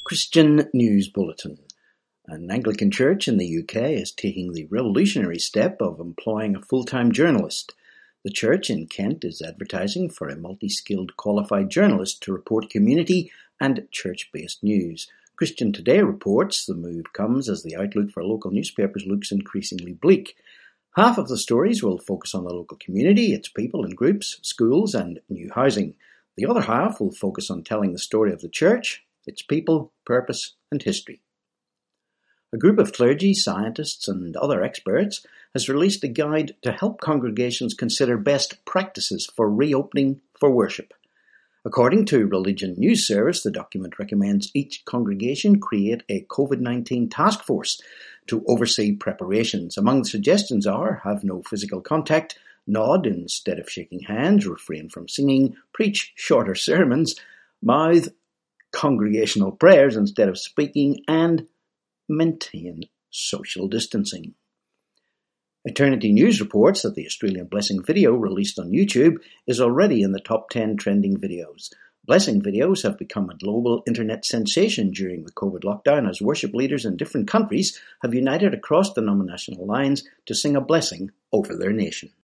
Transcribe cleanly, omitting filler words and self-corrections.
Christian News Bulletin. An Anglican church in the UK is taking the revolutionary step of employing a full-time journalist. The church in Kent is advertising for a multi-skilled qualified journalist to report community and church-based news. Christian Today reports the move comes as the outlook for local newspapers looks increasingly bleak. Half of the stories will focus on the local community, its people and groups, schools and new housing. The other half will focus on telling the story of the church, its people, purpose and history. A group of clergy, scientists and other experts has released a guide to help congregations consider best practices for reopening for worship. According to Religion News Service, the document recommends each congregation create a COVID-19 task force to oversee preparations. Among the suggestions are have no physical contact, nod instead of shaking hands, refrain from singing, preach shorter sermons, mouth congregational prayers instead of speaking, and maintain social distancing. Eternity News reports that the Australian Blessing video released on YouTube is already in the top 10 trending videos. Blessing videos have become a global internet sensation during the COVID lockdown as worship leaders in different countries have united across denominational lines to sing a blessing over their nation.